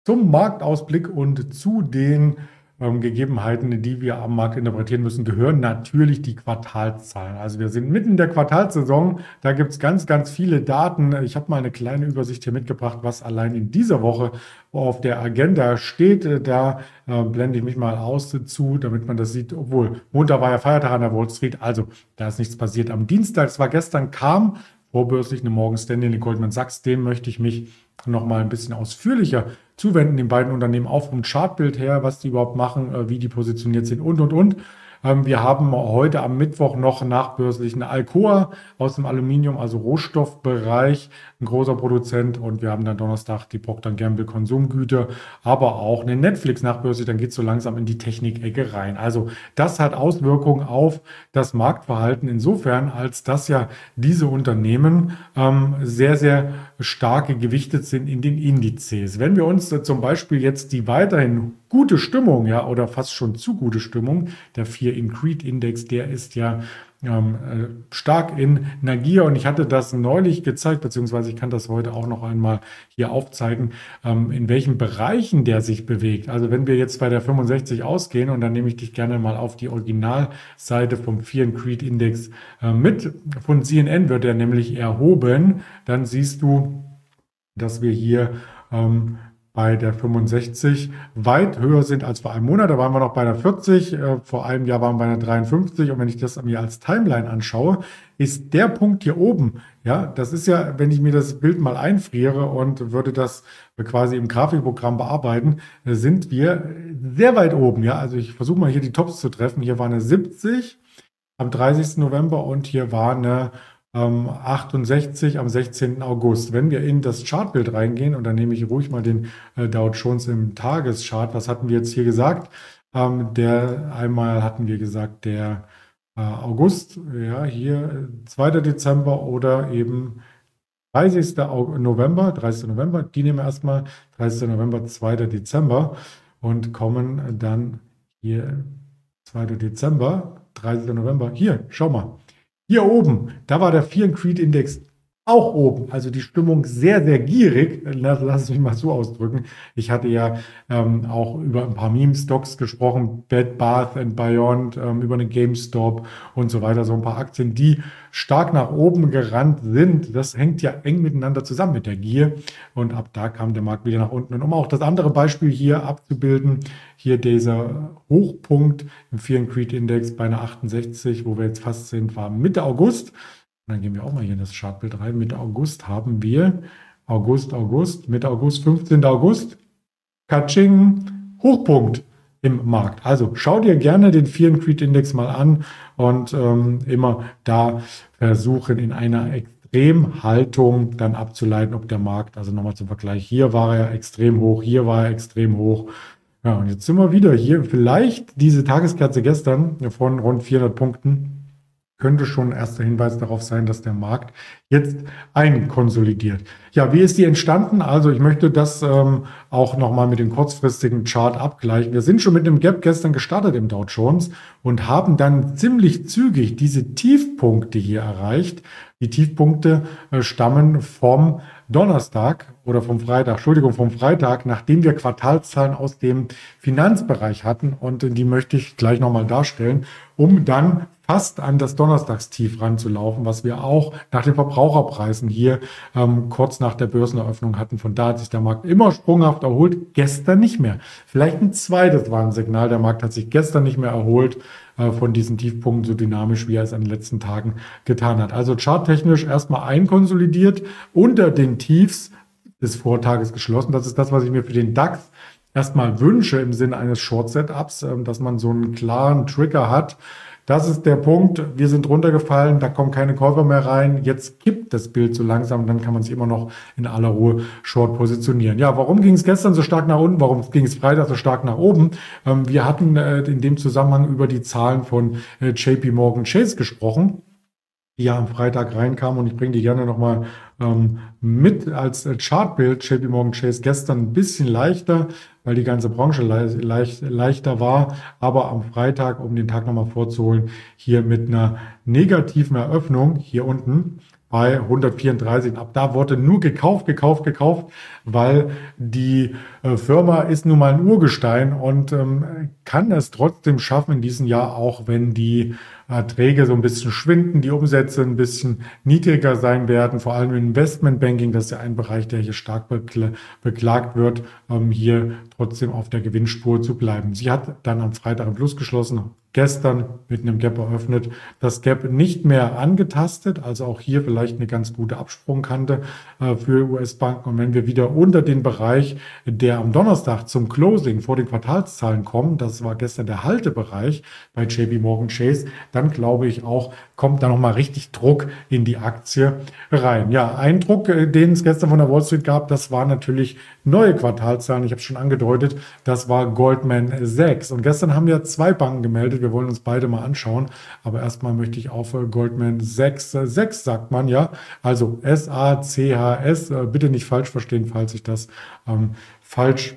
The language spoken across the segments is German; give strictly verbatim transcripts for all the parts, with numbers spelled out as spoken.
Zum Marktausblick und zu den ähm, Gegebenheiten, die wir am Markt interpretieren müssen, gehören natürlich die Quartalszahlen. Also wir sind mitten in der Quartalssaison, da gibt es ganz, ganz viele Daten. Ich habe mal eine kleine Übersicht hier mitgebracht, was allein in dieser Woche auf der Agenda steht. Da äh, blende ich mich mal aus zu, damit man das sieht. Obwohl, Montag war ja Feiertag an der Wall Street, also da ist nichts passiert. Am Dienstag, es war gestern, kam vorbörslich eine Morgan Stanley, eine Goldman Sachs, dem möchte ich mich noch mal ein bisschen ausführlicher zuwenden, den beiden Unternehmen auch vom Chartbild her, was die überhaupt machen, äh, wie die positioniert sind und, und, und. Ähm, wir haben heute am Mittwoch noch nachbörslich eine Alcoa aus dem Aluminium, also Rohstoffbereich, ein großer Produzent. Und wir haben dann Donnerstag die Procter and Gamble Konsumgüter, aber auch eine Netflix nachbörslich. Dann geht es so langsam in die Technikecke rein. Also das hat Auswirkungen auf das Marktverhalten insofern, als dass ja diese Unternehmen ähm, sehr, sehr stark gewichtet sind in den Indizes. Wenn wir uns äh, zum Beispiel jetzt die weiterhin gute Stimmung, ja, oder fast schon zu gute Stimmung, der Fear and Greed Index, der ist ja ähm, äh, stark in Nagier, und ich hatte das neulich gezeigt, beziehungsweise ich kann das heute auch noch einmal hier aufzeigen, ähm, in welchen Bereichen der sich bewegt. Also wenn wir jetzt bei der fünfundsechzig ausgehen, und dann nehme ich dich gerne mal auf die Originalseite vom Fear and Greed Index äh, mit, von C N N wird er nämlich erhoben, dann siehst du, dass wir hier ähm, bei der fünfundsechzig weit höher sind als vor einem Monat. Da waren wir noch bei der vierzig, äh, vor einem Jahr waren wir bei der dreiundfünfzig. Und wenn ich das mir als Timeline anschaue, ist der Punkt hier oben, ja, das ist ja, wenn ich mir das Bild mal einfriere und würde das quasi im Grafikprogramm bearbeiten, äh, sind wir sehr weit oben, ja. Also ich versuche mal hier die Tops zu treffen. Hier war eine siebzig am dreißigsten November und hier war eine Ähm, achtundsechzig am sechzehnten August. Wenn wir in das Chartbild reingehen, und dann nehme ich ruhig mal den äh, Dow Jones im Tageschart, was hatten wir jetzt hier gesagt? Ähm, der einmal hatten wir gesagt, der äh, August, ja, hier äh, zweiter Dezember oder eben dreißigsten November, dreißigsten November, die nehmen wir erstmal, dreißigsten November, zweiter Dezember und kommen dann hier zweiter Dezember, dreißigsten November, hier, schau mal. Hier oben, da war der Fear and Greed Index auch oben. Also die Stimmung sehr, sehr gierig. Lass, lass es mich mal so ausdrücken. Ich hatte ja ähm, auch über ein paar Meme-Stocks gesprochen, Bed Bath and Beyond, ähm, über eine GameStop und so weiter. So ein paar Aktien, die stark nach oben gerannt sind. Das hängt ja eng miteinander zusammen mit der Gier. Und ab da kam der Markt wieder nach unten. Und um auch das andere Beispiel hier abzubilden, hier dieser Hochpunkt im Fear and Greed Index bei einer achtundsechzig, wo wir jetzt fast sind, war Mitte August. Und dann gehen wir auch mal hier in das Chartbild rein. Mitte August haben wir August, August, Mitte August, fünfzehnten August, Katsching, Hochpunkt im Markt. Also schau dir gerne den Fear and Greed Index mal an und ähm, immer da versuchen, in einer Extremhaltung dann abzuleiten, ob der Markt, also nochmal zum Vergleich, hier war er extrem hoch, hier war er extrem hoch. Ja, und jetzt sind wir wieder hier. Vielleicht diese Tageskerze gestern von rund vierhundert Punkten könnte schon ein erster Hinweis darauf sein, dass der Markt jetzt einkonsolidiert. Ja, wie ist die entstanden? Also ich möchte das ähm, auch nochmal mit dem kurzfristigen Chart abgleichen. Wir sind schon mit einem Gap gestern gestartet im Dow Jones und haben dann ziemlich zügig diese Tiefpunkte hier erreicht. Die Tiefpunkte äh, stammen vom Donnerstag oder vom Freitag, Entschuldigung, vom Freitag, nachdem wir Quartalszahlen aus dem Finanzbereich hatten, und die möchte ich gleich nochmal darstellen, um dann fast an das Donnerstagstief ranzulaufen, was wir auch nach den Verbraucherpreisen hier ähm, kurz nach der Börseneröffnung hatten. Von da hat sich der Markt immer sprunghaft erholt, gestern nicht mehr. Vielleicht ein zweites Warnsignal, der Markt hat sich gestern nicht mehr erholt äh, von diesen Tiefpunkten so dynamisch, wie er es in den letzten Tagen getan hat. Also charttechnisch erstmal einkonsolidiert, unter den Tiefs des Vortages geschlossen. Das ist das, was ich mir für den DAX erstmal wünsche im Sinne eines Short-Setups, äh, dass man so einen klaren Trigger hat. Das ist der Punkt. Wir sind runtergefallen, da kommen keine Käufer mehr rein. Jetzt kippt das Bild so langsam, dann kann man sich immer noch in aller Ruhe short positionieren. Ja, warum ging es gestern so stark nach unten? Warum ging es Freitag so stark nach oben? Ähm, wir hatten äh, in dem Zusammenhang über die Zahlen von äh, J P Morgan Chase gesprochen, die ja am Freitag reinkam, und ich bringe die gerne nochmal ähm, mit als äh, Chartbild. J P Morgan Chase gestern ein bisschen leichter, weil die ganze Branche le leicht, leichter war, aber am Freitag, um den Tag nochmal vorzuholen, hier mit einer negativen Eröffnung hier unten bei hundertvierunddreißig. Ab da wurde nur gekauft, gekauft, gekauft, weil die äh, Firma ist nun mal ein Urgestein und ähm, kann es trotzdem schaffen in diesem Jahr, auch wenn die Erträge so ein bisschen schwinden, die Umsätze ein bisschen niedriger sein werden, vor allem im Investmentbanking, das ist ja ein Bereich, der hier stark bekl beklagt wird, ähm, hier trotzdem auf der Gewinnspur zu bleiben. Sie hat dann am Freitag im Plus geschlossen, gestern mit einem Gap eröffnet, das Gap nicht mehr angetastet, also auch hier vielleicht eine ganz gute Absprungkante äh, für U S-Banken. Und wenn wir wieder unter den Bereich, der am Donnerstag zum Closing vor den Quartalszahlen kommen, das war gestern der Haltebereich bei J P Morgan Chase, dann glaube ich auch, kommt da nochmal richtig Druck in die Aktie rein. Ja, ein Druck, äh, den es gestern von der Wall Street gab, das war natürlich neue Quartalszahlen. Ich habe es schon angedeutet, das war Goldman Sachs. Und gestern haben ja zwei Banken gemeldet. Wir wollen uns beide mal anschauen. Aber erstmal möchte ich auf Goldman Sachs, äh, Sachs sagt man ja, also S A C H S, äh, bitte nicht falsch verstehen, falls ich das ähm, falsch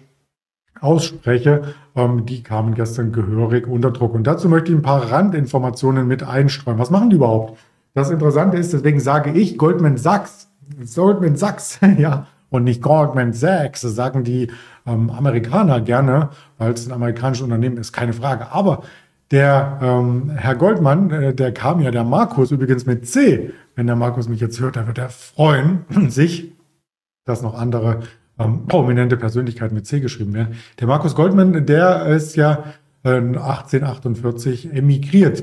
ausspreche, ähm, die kamen gestern gehörig unter Druck. Und dazu möchte ich ein paar Randinformationen mit einstreuen. Was machen die überhaupt? Das Interessante ist, deswegen sage ich Goldman Sachs, Goldman Sachs, ja, und nicht Goldman Sachs, das sagen die ähm, Amerikaner gerne, weil es ein amerikanisches Unternehmen ist, keine Frage. Aber der ähm, Herr Goldman, äh, der kam ja, der Markus übrigens mit C. Wenn der Markus mich jetzt hört, dann wird er freuen sich, dass noch andere ähm, prominente Persönlichkeiten mit C geschrieben werden. Der Markus Goldman, der ist ja äh, achtzehnhundertachtundvierzig emigriert.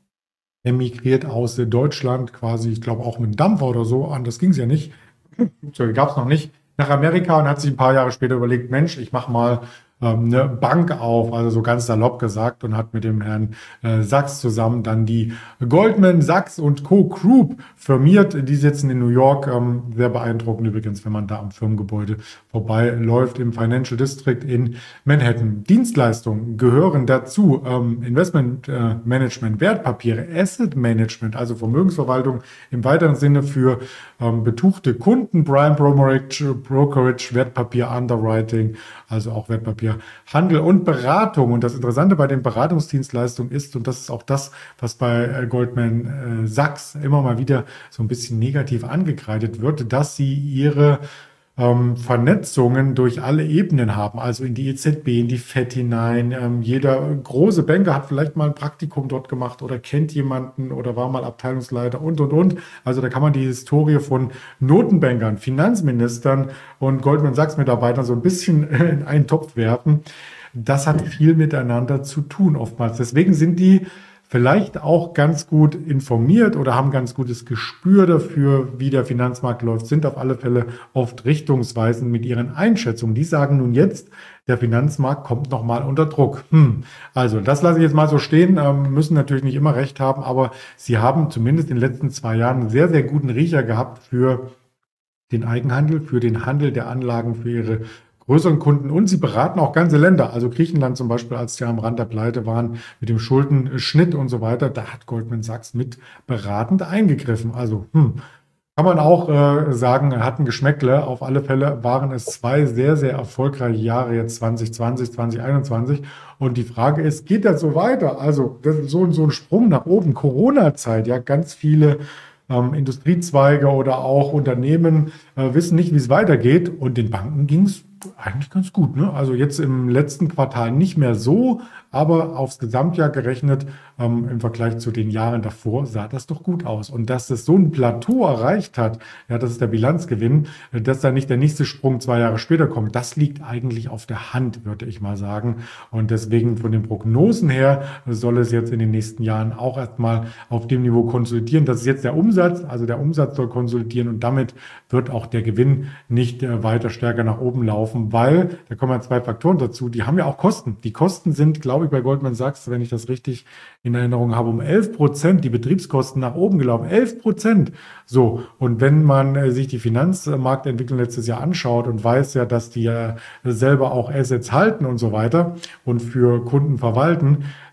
Emigriert aus Deutschland, quasi, ich glaube auch mit einem Dampfer oder so, anders ging es ja nicht. Gab es noch nicht. Nach Amerika und hat sich ein paar Jahre später überlegt, Mensch, ich mache mal ähm, eine Bank auf, also so ganz salopp gesagt, und hat mit dem Herrn äh, Sachs zusammen dann die Goldman Sachs und Co. Group firmiert. Die sitzen in New York, ähm, sehr beeindruckend übrigens, wenn man da am Firmengebäude vorbeiläuft, im Financial District in Manhattan. Dienstleistungen gehören dazu, ähm, Investment äh, Management, Wertpapiere, Asset Management, also Vermögensverwaltung im weiteren Sinne für ähm, betuchte Kunden, Prime Brokerage, Brokerage, Wertpapier Underwriting, also auch Wertpapier Handel und Beratung. Und das Interessante bei den Beratungsdienstleistungen ist, und das ist auch das, was bei Goldman Sachs immer mal wieder so ein bisschen negativ angekreidet wird, dass sie ihre ähm, Vernetzungen durch alle Ebenen haben, also in die E Z B, in die Fed hinein. Ähm, jeder große Banker hat vielleicht mal ein Praktikum dort gemacht oder kennt jemanden oder war mal Abteilungsleiter und, und, und. Also da kann man die Historie von Notenbankern, Finanzministern und Goldman Sachs-Mitarbeitern so ein bisschen in einen Topf werfen. Das hat viel miteinander zu tun oftmals. Deswegen sind die vielleicht auch ganz gut informiert oder haben ganz gutes Gespür dafür, wie der Finanzmarkt läuft, sind auf alle Fälle oft richtungsweisend mit ihren Einschätzungen. Die sagen nun jetzt, der Finanzmarkt kommt nochmal unter Druck. Hm. Also das lasse ich jetzt mal so stehen, ähm, müssen natürlich nicht immer recht haben, aber sie haben zumindest in den letzten zwei Jahren einen sehr, sehr guten Riecher gehabt für den Eigenhandel, für den Handel der Anlagen, für ihre größeren Kunden, und sie beraten auch ganze Länder. Also Griechenland zum Beispiel, als sie am Rand der Pleite waren mit dem Schuldenschnitt und so weiter, da hat Goldman Sachs mit beratend eingegriffen. Also hm, kann man auch äh, sagen, er hat ein Geschmäckle. Auf alle Fälle waren es zwei sehr, sehr erfolgreiche Jahre jetzt zwanzig zwanzig, zwanzig einundzwanzig. Und die Frage ist, geht das so weiter? Also das ist so, so ein Sprung nach oben. Corona-Zeit, ja, ganz viele ähm, Industriezweige oder auch Unternehmen äh, wissen nicht, wie es weitergeht. Und den Banken ging es eigentlich ganz gut, ne? Also jetzt im letzten Quartal nicht mehr so, aber aufs Gesamtjahr gerechnet, ähm, im Vergleich zu den Jahren davor, sah das doch gut aus. Und dass es so ein Plateau erreicht hat, ja, das ist der Bilanzgewinn, äh, dass da nicht der nächste Sprung zwei Jahre später kommt, das liegt eigentlich auf der Hand, würde ich mal sagen. Und deswegen von den Prognosen her soll es jetzt in den nächsten Jahren auch erstmal auf dem Niveau konsolidieren. Das ist jetzt der Umsatz, also der Umsatz soll konsolidieren und damit wird auch der Gewinn nicht äh, weiter stärker nach oben laufen. Weil, da kommen ja zwei Faktoren dazu, die haben ja auch Kosten. Die Kosten sind, glaube ich, bei Goldman Sachs, wenn ich das richtig in Erinnerung habe, um elf Prozent, die Betriebskosten nach oben gelaufen. elf Prozent. So, und wenn man äh, sich die Finanzmarktentwicklung letztes Jahr anschaut und weiß ja, dass die ja selber auch Assets halten und so weiter und für Kunden verwalten,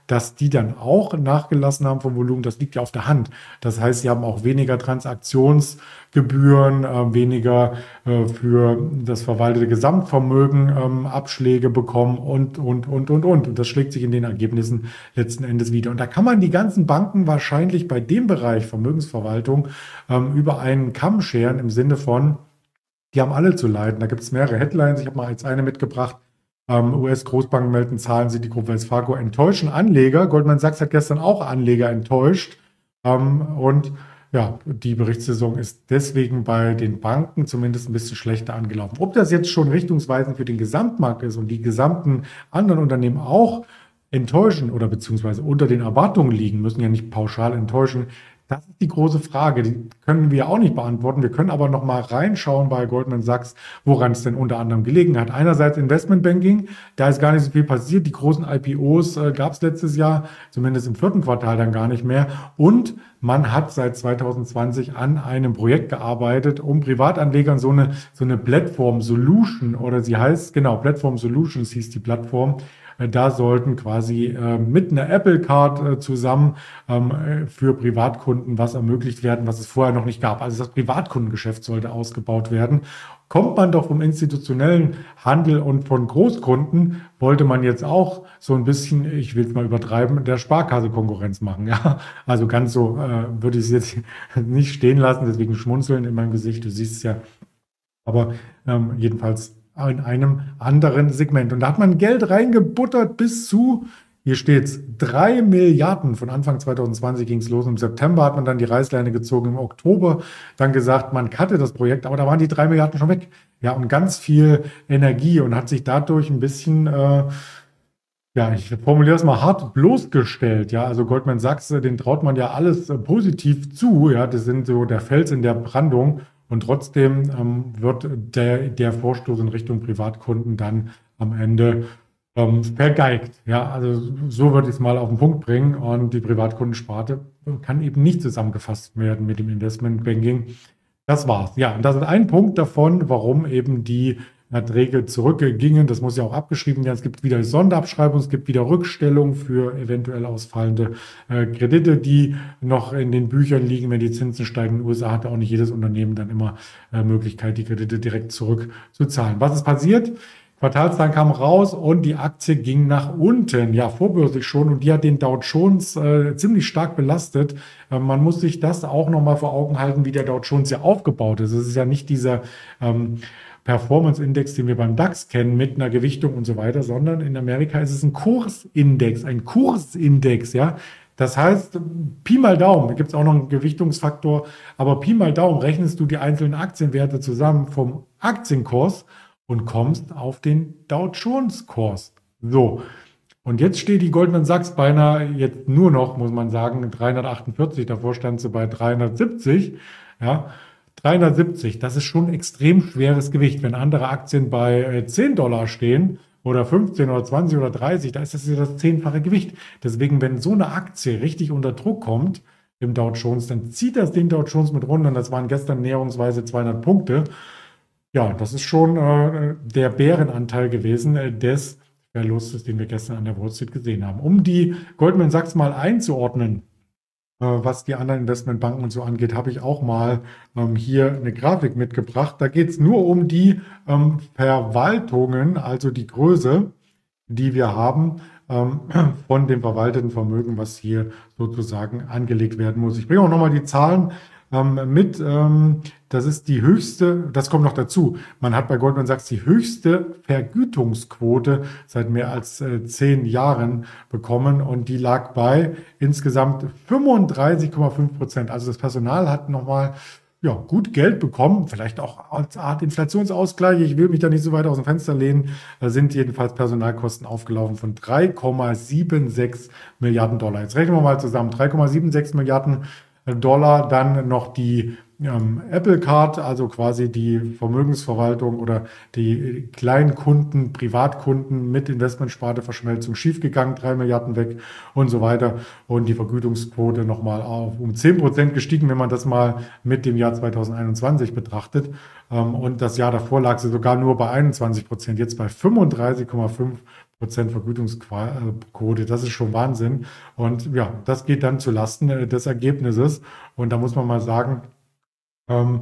dass die dann auch nachgelassen haben vom Volumen. Das liegt ja auf der Hand. Das heißt, sie haben auch weniger Transaktionsgebühren, äh, weniger äh, für das verwaltete Gesamtvermögen ähm, Abschläge bekommen und, und, und, und, und. Und das schlägt sich in den Ergebnissen letzten Endes wieder. Und da kann man die ganzen Banken wahrscheinlich bei dem Bereich Vermögensverwaltung ähm, über einen Kamm scheren im Sinne von, die haben alle zu leiden. Da gibt es mehrere Headlines. Ich habe mal jetzt eine mitgebracht. Ähm, U S-Großbanken melden Zahlen, Citigroup, Wells Fargo enttäuschen Anleger. Goldman Sachs hat gestern auch Anleger enttäuscht. Ähm, und ja, die Berichtssaison ist deswegen bei den Banken zumindest ein bisschen schlechter angelaufen. Ob das jetzt schon richtungsweisend für den Gesamtmarkt ist und die gesamten anderen Unternehmen auch enttäuschen oder beziehungsweise unter den Erwartungen liegen, müssen ja nicht pauschal enttäuschen. Das ist die große Frage, die können wir auch nicht beantworten. Wir können aber noch mal reinschauen bei Goldman Sachs, woran es denn unter anderem gelegen hat. Einerseits Investmentbanking, da ist gar nicht so viel passiert. Die großen I P Os äh, gab es letztes Jahr, zumindest im vierten Quartal dann gar nicht mehr. Und man hat seit zwanzig zwanzig an einem Projekt gearbeitet, um Privatanlegern so eine, so eine Platform Solution, oder sie heißt, genau, Platform Solutions hieß die Plattform. Da sollten quasi äh, mit einer Apple Card äh, zusammen ähm, für Privatkunden was ermöglicht werden, was es vorher noch nicht gab. Also das Privatkundengeschäft sollte ausgebaut werden. Kommt man doch vom institutionellen Handel und von Großkunden, wollte man jetzt auch so ein bisschen, ich will es mal übertreiben, der Sparkasse Konkurrenz machen. Ja, also ganz so äh, würde ich es jetzt nicht stehen lassen, deswegen schmunzeln in meinem Gesicht, du siehst es ja. Aber ähm, jedenfalls in einem anderen Segment. Und da hat man Geld reingebuttert bis zu, hier steht's, drei Milliarden. Von Anfang zwanzig zwanzig ging es los. Im September hat man dann die Reißleine gezogen, im Oktober dann gesagt, man cutte das Projekt, aber da waren die drei Milliarden schon weg. Ja, und ganz viel Energie und hat sich dadurch ein bisschen, äh, ja, ich formuliere es mal hart, bloßgestellt. Ja, also Goldman Sachs, den traut man ja alles äh, positiv zu. Ja, das sind so der Fels in der Brandung. Und trotzdem ähm, wird der, der Vorstoß in Richtung Privatkunden dann am Ende ähm, vergeigt. Ja, also so würde ich es mal auf den Punkt bringen. Und die Privatkundensparte kann eben nicht zusammengefasst werden mit dem Investmentbanking. Das war's. Ja, und das ist ein Punkt davon, warum eben die Erträge zurückgingen. Das muss ja auch abgeschrieben werden. Es gibt wieder Sonderabschreibungen, es gibt wieder Rückstellungen für eventuell ausfallende äh, Kredite, die noch in den Büchern liegen. Wenn die Zinsen steigen in den U S A, hat auch nicht jedes Unternehmen dann immer äh, Möglichkeit, die Kredite direkt zurückzuzahlen. Was ist passiert? Quartalszahlen kamen raus und die Aktie ging nach unten, ja, vorbörslich schon, und die hat den Dow Jones äh, ziemlich stark belastet. Äh, man muss sich das auch nochmal vor Augen halten, wie der Dow Jones ja aufgebaut ist. Es ist ja nicht dieser ähm, Performance-Index, den wir beim DAX kennen, mit einer Gewichtung und so weiter, sondern in Amerika ist es ein Kursindex, ein Kursindex, ja. Das heißt, Pi mal Daumen, da gibt es auch noch einen Gewichtungsfaktor, aber Pi mal Daumen rechnest du die einzelnen Aktienwerte zusammen vom Aktienkurs und kommst auf den Dow Jones-Kurs. So, und jetzt steht die Goldman Sachs beinahe jetzt nur noch, muss man sagen, dreihundertachtundvierzig, davor stand sie bei dreihundertsiebzig, ja. dreihundertsiebzig, das ist schon ein extrem schweres Gewicht. Wenn andere Aktien bei zehn Dollar stehen oder fünfzehn oder zwanzig oder dreißig, da ist das ja das zehnfache Gewicht. Deswegen, wenn so eine Aktie richtig unter Druck kommt im Dow Jones, dann zieht das den Dow Jones mit runter. Und das waren gestern näherungsweise zweihundert Punkte. Ja, das ist schon äh, der Bärenanteil gewesen äh, des Verlustes, den wir gestern an der Wall Street gesehen haben. Um die Goldman Sachs mal einzuordnen, was die anderen Investmentbanken und so angeht, habe ich auch mal ähm, hier eine Grafik mitgebracht. Da geht es nur um die ähm, Verwaltungen, also die Größe, die wir haben ähm, von dem verwalteten Vermögen, was hier sozusagen angelegt werden muss. Ich bringe auch nochmal die Zahlen ähm, mit. Ähm, das ist die höchste, das kommt noch dazu. Man hat bei Goldman Sachs die höchste Vergütungsquote seit mehr als äh, zehn Jahren bekommen und die lag bei insgesamt fünfunddreißig Komma fünf Prozent. Also das Personal hat nochmal ja, gut Geld bekommen, vielleicht auch als Art Inflationsausgleich. Ich will mich da nicht so weit aus dem Fenster lehnen. Da sind jedenfalls Personalkosten aufgelaufen von drei Komma sechsundsiebzig Milliarden Dollar. Jetzt rechnen wir mal zusammen. drei Komma sechsundsiebzig Milliarden Dollar, dann noch die ähm, Apple Card, also quasi die Vermögensverwaltung oder die kleinen Kunden, Privatkunden mit Investmentsparte-Verschmelzung schiefgegangen, drei Milliarden weg und so weiter. Und die Vergütungsquote nochmal auf um zehn Prozent gestiegen, wenn man das mal mit dem Jahr zweitausendeinundzwanzig betrachtet. Ähm, und das Jahr davor lag sie sogar nur bei einundzwanzig Prozent, jetzt bei fünfunddreißig Komma fünf Prozent Vergütungsquote. Das ist schon Wahnsinn. Und ja, das geht dann zu Lasten äh, des Ergebnisses. Und da muss man mal sagen, ähm,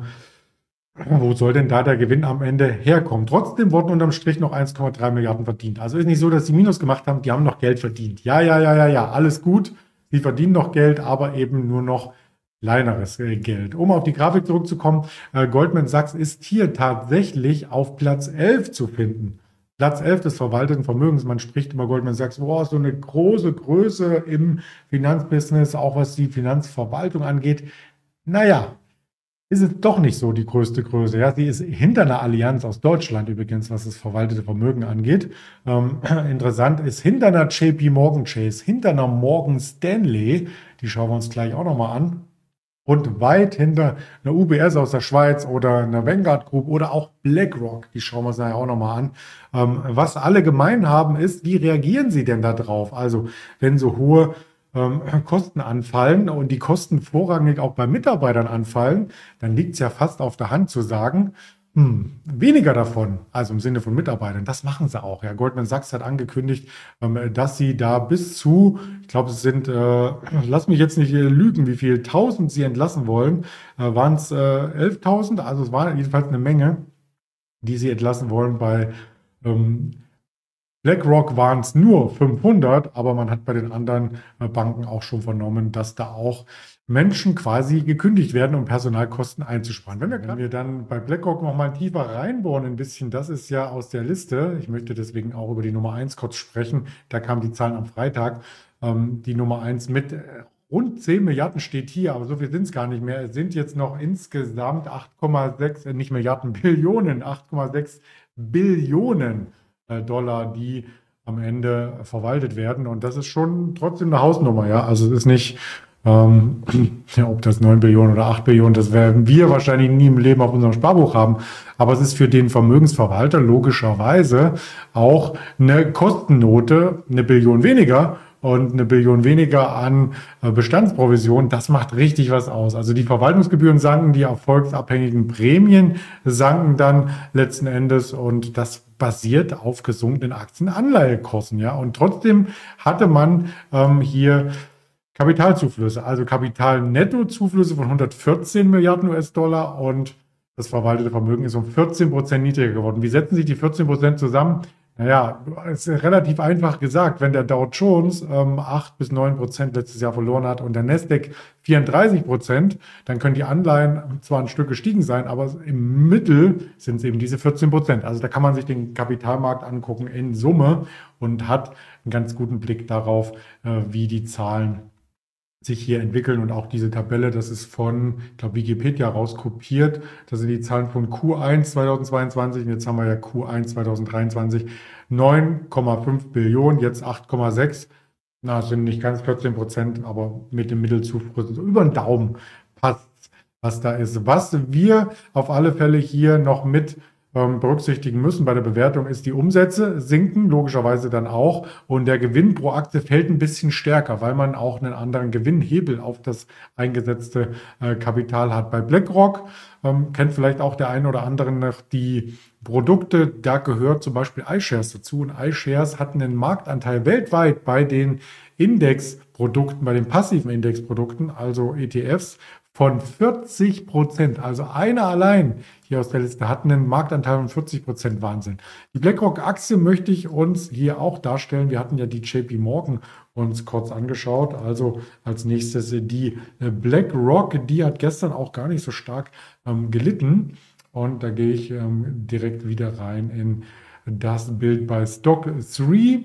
wo soll denn da der Gewinn am Ende herkommen? Trotzdem wurden unterm Strich noch eins Komma drei Milliarden verdient. Also ist nicht so, dass sie Minus gemacht haben, die haben noch Geld verdient. Ja, ja, ja, ja, ja, alles gut. Sie verdienen noch Geld, aber eben nur noch kleineres äh, Geld. Um auf die Grafik zurückzukommen, äh, Goldman Sachs ist hier tatsächlich auf Platz elf zu finden. Platz elf des verwalteten Vermögens. Man spricht über Goldman Sachs, boah, so eine große Größe im Finanzbusiness, auch was die Finanzverwaltung angeht. Naja, ist es doch nicht so die größte Größe. Ja, sie ist hinter einer Allianz aus Deutschland übrigens, was das verwaltete Vermögen angeht. Ähm, interessant ist hinter einer J P Morgan Chase, hinter einer Morgan Stanley, die schauen wir uns gleich auch nochmal an. Und weit hinter einer U B S aus der Schweiz oder einer Vanguard Group oder auch BlackRock, die schauen wir uns nachher auch nochmal an. Ähm, was alle gemein haben ist, wie reagieren sie denn da drauf? Also wenn so hohe ähm, Kosten anfallen und die Kosten vorrangig auch bei Mitarbeitern anfallen, dann liegt es ja fast auf der Hand zu sagen, hm, weniger davon, also im Sinne von Mitarbeitern, das machen sie auch. Ja, Goldman Sachs hat angekündigt, ähm, dass sie da bis zu, ich glaube, es sind, äh, lass mich jetzt nicht äh, lügen, wie viel tausend sie entlassen wollen, äh, waren es äh, elftausend, also es war jedenfalls eine Menge, die sie entlassen wollen. Bei ähm, BlackRock waren es nur fünfhundert, aber man hat bei den anderen äh, Banken auch schon vernommen, dass da auch Menschen quasi gekündigt werden, um Personalkosten einzusparen. Wenn wir, Wenn wir dann bei BlackRock noch mal tiefer reinbohren ein bisschen, das ist ja aus der Liste, ich möchte deswegen auch über die Nummer eins kurz sprechen, da kamen die Zahlen am Freitag, ähm, die Nummer eins mit äh, rund zehn Milliarden steht hier, aber so viel sind es gar nicht mehr. Es sind jetzt noch insgesamt acht Komma sechs, äh, nicht Milliarden, Billionen, acht Komma sechs Billionen äh, Dollar, die am Ende verwaltet werden. Und das ist schon trotzdem eine Hausnummer, ja. Also es ist nicht, ähm, ja, ob das neun Billionen oder acht Billionen, das werden wir wahrscheinlich nie im Leben auf unserem Sparbuch haben. Aber es ist für den Vermögensverwalter logischerweise auch eine Kostennote, eine Billion weniger. Und eine Billion weniger an Bestandsprovision, das macht richtig was aus. Also die Verwaltungsgebühren sanken, die erfolgsabhängigen Prämien sanken dann letzten Endes und das basiert auf gesunkenen Aktienanleihekursen. Ja? Und trotzdem hatte man ähm, hier Kapitalzuflüsse, also Kapitalnettozuflüsse von hundertvierzehn Milliarden U S-Dollar und das verwaltete Vermögen ist um vierzehn Prozent niedriger geworden. Wie setzen sich die vierzehn Prozent zusammen? Naja, es ist relativ einfach gesagt, wenn der Dow Jones ähm, acht bis neun Prozent letztes Jahr verloren hat und der Nasdaq vierunddreißig Prozent, dann können die Anleihen zwar ein Stück gestiegen sein, aber im Mittel sind es eben diese vierzehn Prozent. Also da kann man sich den Kapitalmarkt angucken in Summe und hat einen ganz guten Blick darauf, äh, wie die Zahlen sich hier entwickeln und auch diese Tabelle, das ist von, ich glaube, Wikipedia rauskopiert. Das sind die Zahlen von Q eins zweitausendzweiundzwanzig und jetzt haben wir ja Q eins zweitausenddreiundzwanzig. neun Komma fünf Billionen, jetzt acht Komma sechs. Na, das sind nicht ganz vierzehn Prozent, aber mit dem Mittelzufluss so über den Daumen passt, was da ist. Was wir auf alle Fälle hier noch mit berücksichtigen müssen bei der Bewertung ist, die Umsätze sinken logischerweise dann auch und der Gewinn pro Aktie fällt ein bisschen stärker, weil man auch einen anderen Gewinnhebel auf das eingesetzte äh, Kapital hat. Bei BlackRock ähm, kennt vielleicht auch der eine oder andere noch die Produkte, da gehört zum Beispiel iShares dazu und iShares hatten einen Marktanteil weltweit bei den Indexprodukten, bei den passiven Indexprodukten, also E T Fs, von vierzig Prozent. Also einer allein hier aus der Liste hat einen Marktanteil von vierzig Prozent. Wahnsinn. Die BlackRock-Aktie möchte ich uns hier auch darstellen. Wir hatten ja die J P Morgan uns kurz angeschaut. Also als nächstes die BlackRock. Die hat gestern auch gar nicht so stark ähm, gelitten. Und da gehe ich ähm, direkt wieder rein in das Bild bei Stock drei,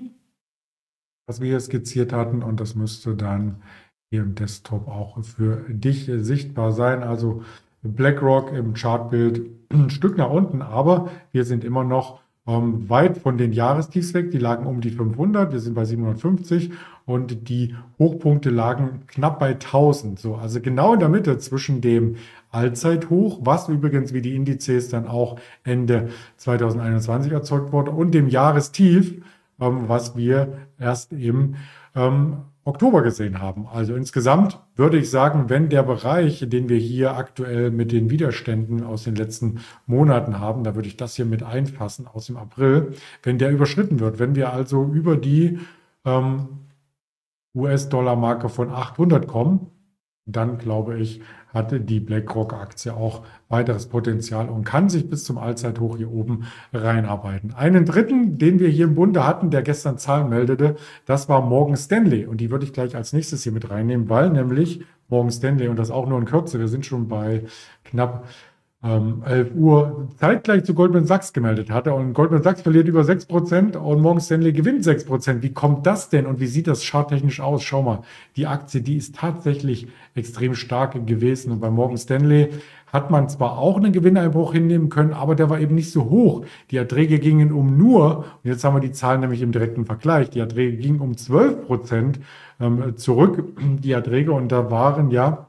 was wir hier skizziert hatten. Und das müsste dann hier im Desktop auch für dich sichtbar sein. Also BlackRock im Chartbild ein Stück nach unten, aber wir sind immer noch ähm, weit von den Jahrestiefs weg. Die lagen um die fünfhundert, wir sind bei siebenhundertfünfzig und die Hochpunkte lagen knapp bei tausend. So, also genau in der Mitte zwischen dem Allzeithoch, was übrigens wie die Indizes dann auch Ende zweitausendeinundzwanzig erzeugt wurde, und dem Jahrestief, ähm, was wir erst im ähm, Oktober gesehen haben. Also insgesamt würde ich sagen, wenn der Bereich, den wir hier aktuell mit den Widerständen aus den letzten Monaten haben, da würde ich das hier mit einfassen aus dem April, wenn der überschritten wird, wenn wir also über die ähm, U S-Dollar-Marke von achthundert kommen, dann glaube ich, hatte die BlackRock-Aktie auch weiteres Potenzial und kann sich bis zum Allzeithoch hier oben reinarbeiten. Einen dritten, den wir hier im Bunde hatten, der gestern Zahlen meldete, das war Morgan Stanley. Und die würde ich gleich als nächstes hier mit reinnehmen, weil nämlich Morgan Stanley, und das auch nur in Kürze, wir sind schon bei knapp ähm, elf Uhr, zeitgleich zu Goldman Sachs gemeldet hatte. Und Goldman Sachs verliert über sechs Prozent und Morgan Stanley gewinnt sechs Prozent. Wie kommt das denn und wie sieht das charttechnisch aus? Schau mal, die Aktie, die ist tatsächlich extrem stark gewesen. Und bei Morgan Stanley hat man zwar auch einen Gewinneinbruch hinnehmen können, aber der war eben nicht so hoch. Die Erträge gingen um nur, und jetzt haben wir die Zahlen nämlich im direkten Vergleich, die Erträge gingen um zwölf Prozent ähm, zurück, die Erträge, und da waren ja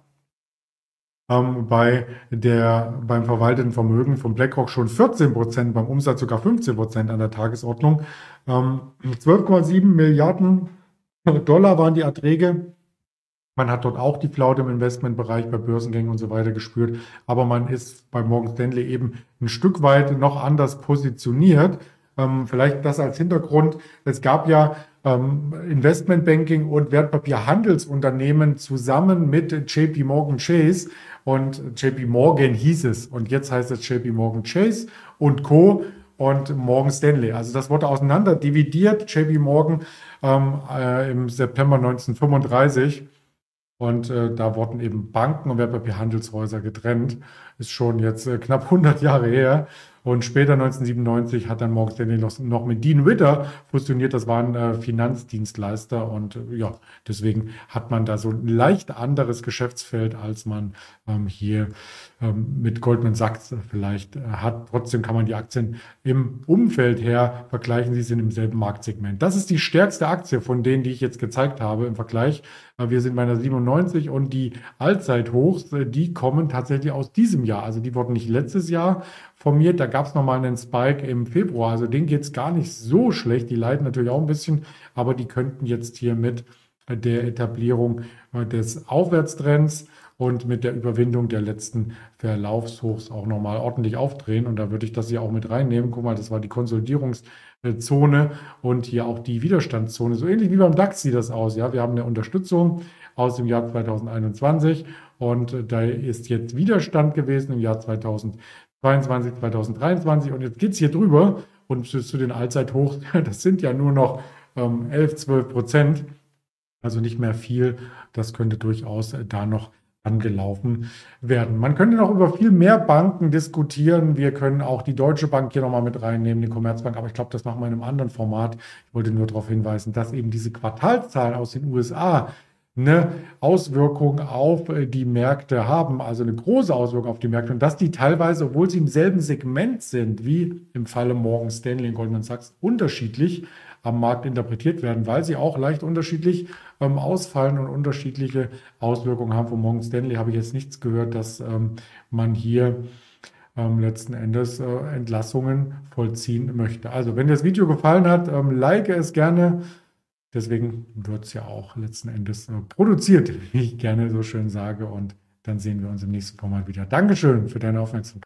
ähm, bei der, beim verwalteten Vermögen von BlackRock schon vierzehn Prozent, beim Umsatz sogar fünfzehn Prozent an der Tagesordnung. Ähm, zwölf Komma sieben Milliarden Dollar waren die Erträge. Man hat dort auch die Flaute im Investmentbereich bei Börsengängen und so weiter gespürt, aber man ist bei Morgan Stanley eben ein Stück weit noch anders positioniert. Ähm, vielleicht das als Hintergrund. Es gab ja ähm, Investmentbanking und Wertpapierhandelsunternehmen zusammen mit J P Morgan Chase, und J P Morgan hieß es und jetzt heißt es J P Morgan Chase und Co. und Morgan Stanley. Also das wurde auseinander dividiert, J P Morgan ähm, äh, im September neunzehnhundertfünfunddreißig. Und äh, da wurden eben Banken und Wertpapierhandelshäuser getrennt. Ist schon jetzt äh, knapp hundert Jahre her. Und später neunzehnhundertsiebenundneunzig hat dann Morgan Stanley noch, noch mit Dean Witter fusioniert. Das waren äh, Finanzdienstleister. Und äh, ja, deswegen hat man da so ein leicht anderes Geschäftsfeld, als man ähm, hier ähm, mit Goldman Sachs vielleicht äh, hat. Trotzdem kann man die Aktien im Umfeld her vergleichen. Sie sind im selben Marktsegment. Das ist die stärkste Aktie von denen, die ich jetzt gezeigt habe im Vergleich. Äh, wir sind bei einer siebenundneunzig und die Allzeithochs, äh, die kommen tatsächlich aus diesem Jahr. Also die wurden nicht letztes Jahr formiert. Da gab es nochmal einen Spike im Februar. Also denen geht es gar nicht so schlecht. Die leiden natürlich auch ein bisschen, aber die könnten jetzt hier mit der Etablierung des Aufwärtstrends und mit der Überwindung der letzten Verlaufshochs auch nochmal ordentlich aufdrehen. Und da würde ich das hier auch mit reinnehmen. Guck mal, das war die Konsolidierungszone und hier auch die Widerstandszone. So ähnlich wie beim DAX sieht das aus. Ja, wir haben eine Unterstützung aus dem Jahr zweitausendeinundzwanzig und da ist jetzt Widerstand gewesen im Jahr zweitausendzweiundzwanzig, zweitausenddreiundzwanzig, und jetzt geht es hier drüber und zu den Allzeithochs, das sind ja nur noch ähm, elf, zwölf Prozent, also nicht mehr viel. Das könnte durchaus äh, da noch angelaufen werden. Man könnte noch über viel mehr Banken diskutieren. Wir können auch die Deutsche Bank hier nochmal mit reinnehmen, die Commerzbank, aber ich glaube, das machen wir in einem anderen Format. Ich wollte nur darauf hinweisen, dass eben diese Quartalszahlen aus den U S A eine Auswirkung auf die Märkte haben, also eine große Auswirkung auf die Märkte, und dass die teilweise, obwohl sie im selben Segment sind, wie im Falle Morgan Stanley und Goldman Sachs, unterschiedlich am Markt interpretiert werden, weil sie auch leicht unterschiedlich ähm, ausfallen und unterschiedliche Auswirkungen haben. Von Morgan Stanley habe ich jetzt nichts gehört, dass ähm, man hier ähm, letzten Endes äh, Entlassungen vollziehen möchte. Also, wenn dir das Video gefallen hat, ähm, like es gerne. Deswegen wird es ja auch letzten Endes äh, produziert, wie ich gerne so schön sage. Und dann sehen wir uns im nächsten Format wieder. Dankeschön für deine Aufmerksamkeit.